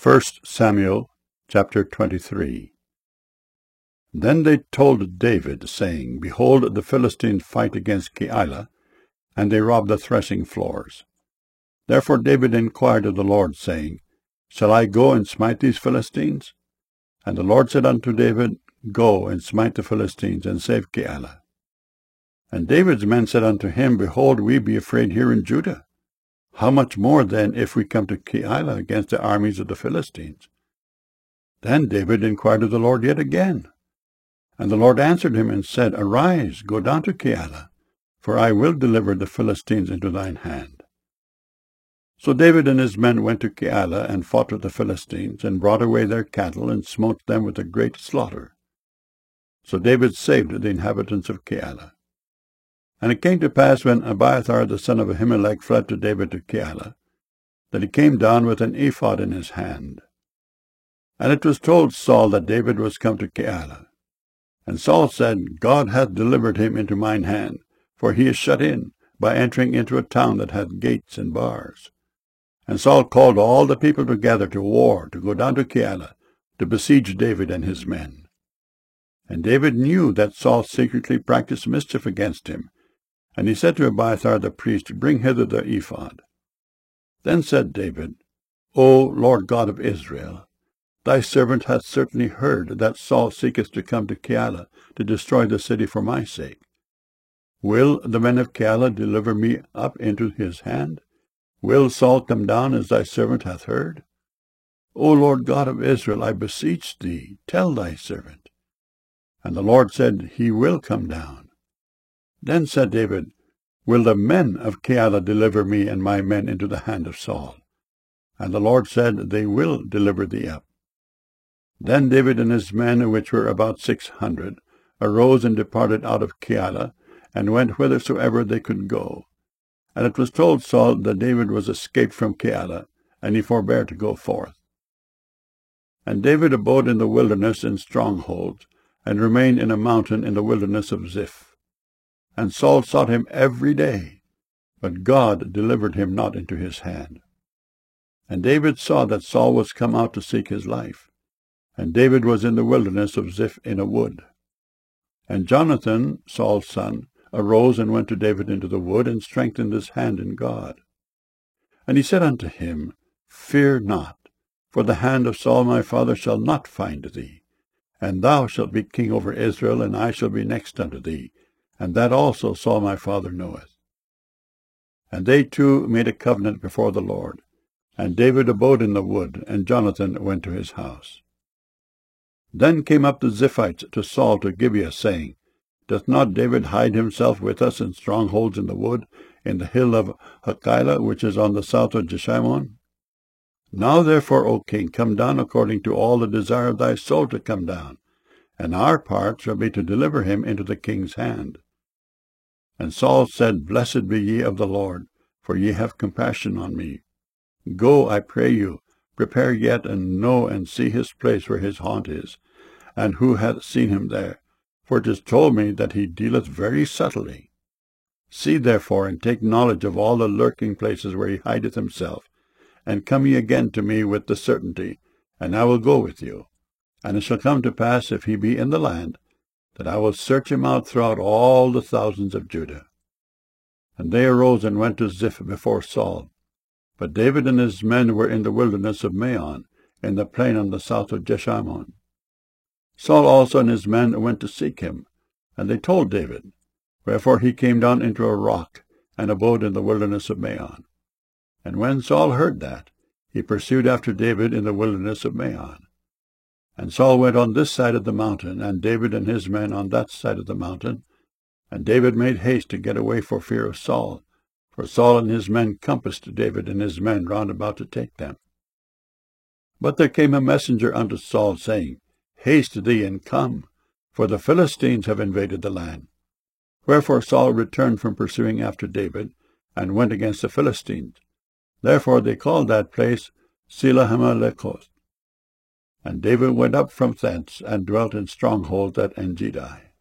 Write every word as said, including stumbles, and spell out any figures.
First Samuel chapter twenty-three. Then they told David, saying, Behold, the Philistines fight against Keilah, and they rob the threshing floors. Therefore David inquired of the Lord, saying, Shall I go and smite these Philistines? And the Lord said unto David, Go and smite the Philistines, and save Keilah. And David's men said unto him, Behold, we be afraid here in Judah. How much more then if we come to Keilah against the armies of the Philistines? Then David inquired of the Lord yet again. And the Lord answered him and said, Arise, go down to Keilah, for I will deliver the Philistines into thine hand. So David and his men went to Keilah, and fought with the Philistines, and brought away their cattle, and smote them with a great slaughter. So David saved the inhabitants of Keilah. And it came to pass, when Abiathar the son of Ahimelech fled to David to Keilah, that he came down with an ephod in his hand. And it was told Saul that David was come to Keilah. And Saul said, God hath delivered him into mine hand, for he is shut in, by entering into a town that hath gates and bars. And Saul called all the people together to war, to go down to Keilah, to besiege David and his men. And David knew that Saul secretly practiced mischief against him, and he said to Abiathar the priest, Bring hither the ephod. Then said David, O Lord God of Israel, thy servant hath certainly heard that Saul seeketh to come to Keilah to destroy the city for my sake. Will the men of Keilah deliver me up into his hand? Will Saul come down as thy servant hath heard? O Lord God of Israel, I beseech thee, tell thy servant. And the Lord said, He will come down. Then said David, Will the men of Keilah deliver me and my men into the hand of Saul? And the Lord said, They will deliver thee up. Then David and his men, which were about six hundred, arose and departed out of Keilah, and went whithersoever they could go. And it was told Saul that David was escaped from Keilah, and he forbare to go forth. And David abode in the wilderness in strongholds, and remained in a mountain in the wilderness of Ziph. And Saul sought him every day, but God delivered him not into his hand. And David saw that Saul was come out to seek his life, and David was in the wilderness of Ziph in a wood. And Jonathan, Saul's son, arose and went to David into the wood, and strengthened his hand in God. And he said unto him, Fear not, for the hand of Saul my father shall not find thee, and thou shalt be king over Israel, and I shall be next unto thee, and that also Saul my father knoweth. And they two made a covenant before the Lord, and David abode in the wood, and Jonathan went to his house. Then came up the Ziphites to Saul to Gibeah, saying, Doth not David hide himself with us in strongholds in the wood, in the hill of Hachilah, which is on the south of Jeshimon? Now therefore, O king, come down according to all the desire of thy soul to come down, and our part shall be to deliver him into the king's hand. And Saul said, Blessed be ye of the Lord, for ye have compassion on me. Go, I pray you, prepare yet, and know and see his place where his haunt is, and who hath seen him there, for it is told me that he dealeth very subtly. See therefore, and take knowledge of all the lurking places where he hideth himself, and come ye again to me with the certainty, and I will go with you. And it shall come to pass, if he be in the land, that I will search him out throughout all the thousands of Judah. And they arose and went to Ziph before Saul. But David and his men were in the wilderness of Maon, in the plain on the south of Jeshimon. Saul also and his men went to seek him, and they told David. Wherefore he came down into a rock, and abode in the wilderness of Maon. And when Saul heard that, he pursued after David in the wilderness of Maon. And Saul went on this side of the mountain, and David and his men on that side of the mountain. And David made haste to get away for fear of Saul, for Saul and his men compassed David and his men round about to take them. But there came a messenger unto Saul, saying, Haste thee and come, for the Philistines have invaded the land. Wherefore Saul returned from pursuing after David, and went against the Philistines. Therefore they called that place Selah Hammelekos. And David went up from thence, and dwelt in strongholds at Engedi.